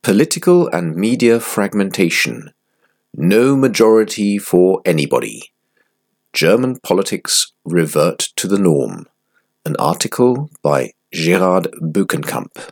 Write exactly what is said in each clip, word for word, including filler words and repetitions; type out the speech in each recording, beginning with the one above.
Political and media fragmentation. No majority for anybody. German politics revert to the norm. An article by Gerard Bökenkamp.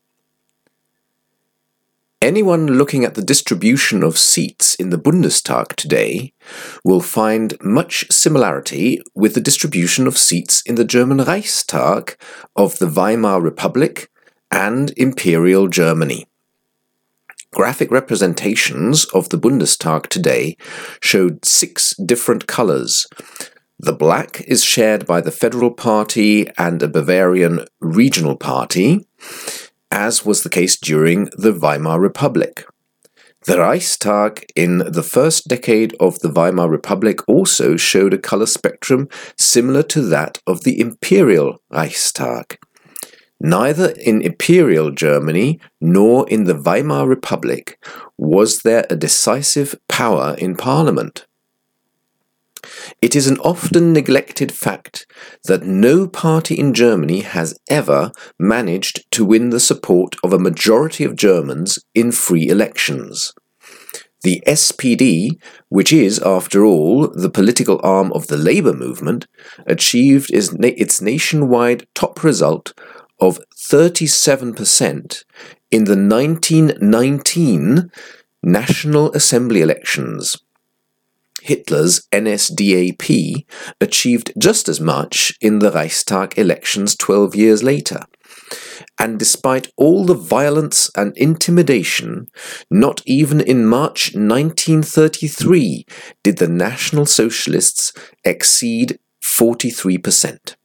Anyone looking at the distribution of seats in the Bundestag today will find much similarity with the distribution of seats in the German Reichstag of the Weimar Republic and Imperial Germany. Graphic representations of the Bundestag today showed six different colors. The black is shared by the Federal Party and a Bavarian regional party, as was the case during the Weimar Republic. The Reichstag in the first decade of the Weimar Republic also showed a color spectrum similar to that of the Imperial Reichstag. Neither in Imperial Germany nor in the Weimar Republic was there a decisive power in Parliament. It is an often neglected fact that no party in Germany has ever managed to win the support of a majority of Germans in free elections. The S P D, which is, after all, the political arm of the Labour movement, achieved its nationwide top result of thirty-seven percent in the nineteen nineteen National Assembly elections. Hitler's N S D A P achieved just as much in the Reichstag elections twelve years later. And despite all the violence and intimidation, not even in March nineteen thirty-three did the National Socialists exceed forty-three percent.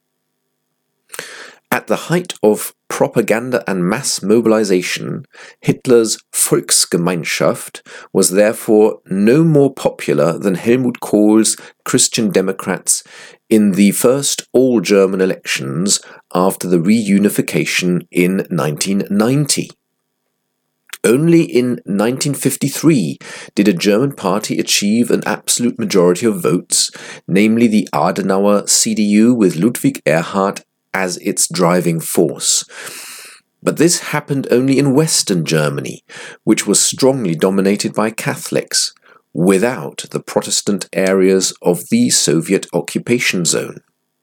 At the height of propaganda and mass mobilization, Hitler's Volksgemeinschaft was therefore no more popular than Helmut Kohl's Christian Democrats in the first all-German elections after the reunification in nineteen ninety. Only in nineteen fifty-three did a German party achieve an absolute majority of votes, namely the Adenauer C D U with Ludwig Erhard as its driving force. But this happened only in Western Germany, which was strongly dominated by Catholics, without the Protestant areas of the Soviet occupation zone.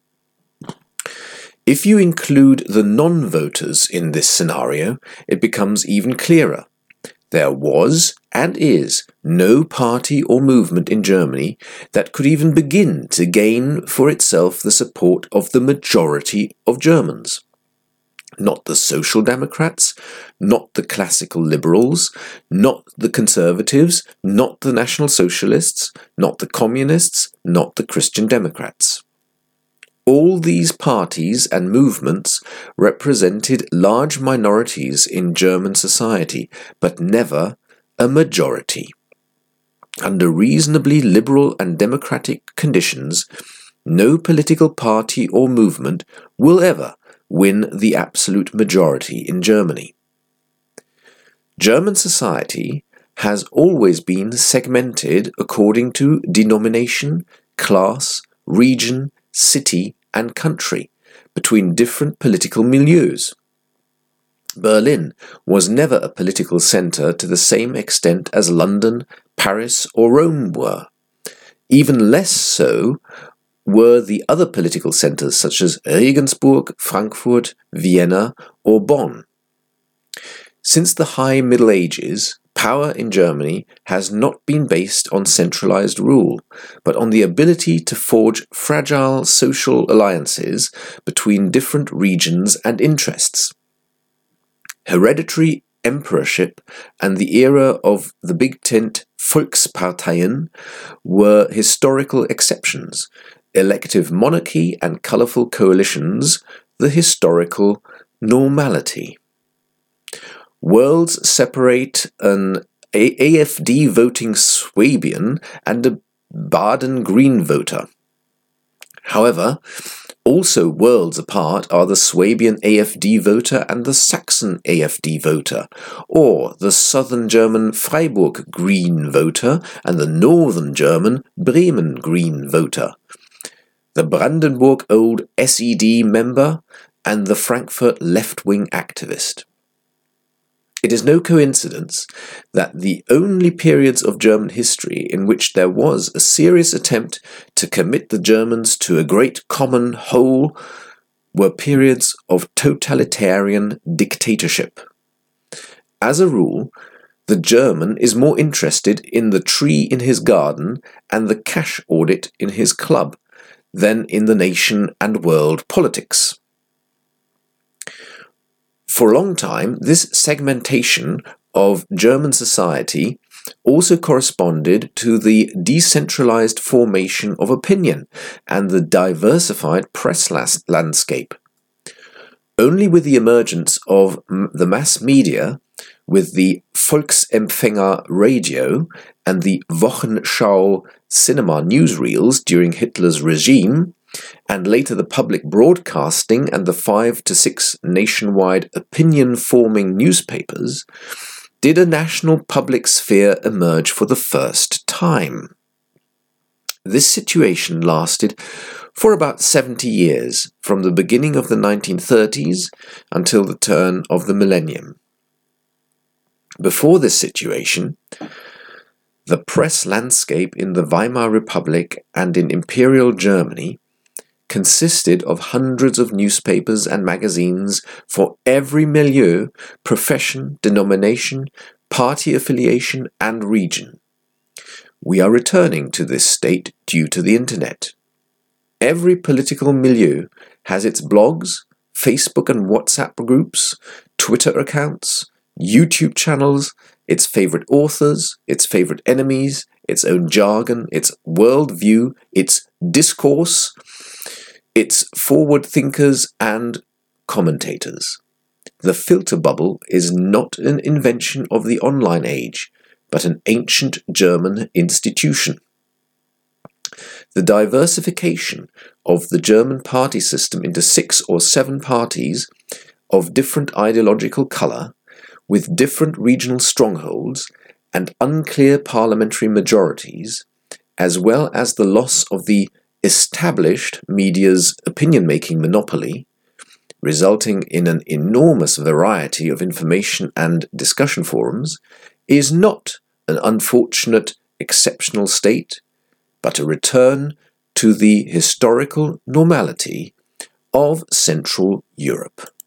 If you include the non-voters in this scenario, it becomes even clearer. There was, and is, no party or movement in Germany that could even begin to gain for itself the support of the majority of Germans. Not the Social Democrats, not the Classical Liberals, not the Conservatives, not the National Socialists, not the Communists, not the Christian Democrats. All these parties and movements represented large minorities in German society, but never a majority. Under reasonably liberal and democratic conditions, no political party or movement will ever win the absolute majority in Germany. German society has always been segmented according to denomination, class, region, city and country, between different political milieus. Berlin was never a political centre to the same extent as London, Paris or Rome were. Even less so were the other political centres such as Regensburg, Frankfurt, Vienna or Bonn. Since the High Middle Ages, power in Germany has not been based on centralized rule, but on the ability to forge fragile social alliances between different regions and interests. Hereditary emperorship and the era of the Big Tent Volksparteien were historical exceptions, elective monarchy and colourful coalitions the historical normality. Worlds separate an A F D voting Swabian and a Baden Green voter. However, also worlds apart are the Swabian A F D voter and the Saxon A F D voter, or the Southern German Freiburg Green voter and the Northern German Bremen Green voter, the Brandenburg Old S E D member and the Frankfurt left-wing activist. It is no coincidence that the only periods of German history in which there was a serious attempt to commit the Germans to a great common whole were periods of totalitarian dictatorship. As a rule, the German is more interested in the tree in his garden and the cash audit in his club than in the nation and world politics. For a long time, this segmentation of German society also corresponded to the decentralized formation of opinion and the diversified press landscape. Only with the emergence of the mass media, with the Volksempfänger radio and the Wochenschau cinema newsreels during Hitler's regime, and later the public broadcasting and the five to six nationwide opinion-forming newspapers, did a national public sphere emerge for the first time. This situation lasted for about seventy years, from the beginning of the nineteen thirties until the turn of the millennium. Before this situation, the press landscape in the Weimar Republic and in Imperial Germany consisted of hundreds of newspapers and magazines for every milieu, profession, denomination, party affiliation, and region. We are returning to this state due to the internet. Every political milieu has its blogs, Facebook and WhatsApp groups, Twitter accounts, YouTube channels, its favorite authors, its favorite enemies, its own jargon, its worldview, its discourse, its forward thinkers and commentators. The filter bubble is not an invention of the online age, but an ancient German institution. The diversification of the German party system into six or seven parties of different ideological colour, with different regional strongholds and unclear parliamentary majorities, as well as the loss of the established media's opinion-making monopoly, resulting in an enormous variety of information and discussion forums, is not an unfortunate exceptional state, but a return to the historical normality of Central Europe.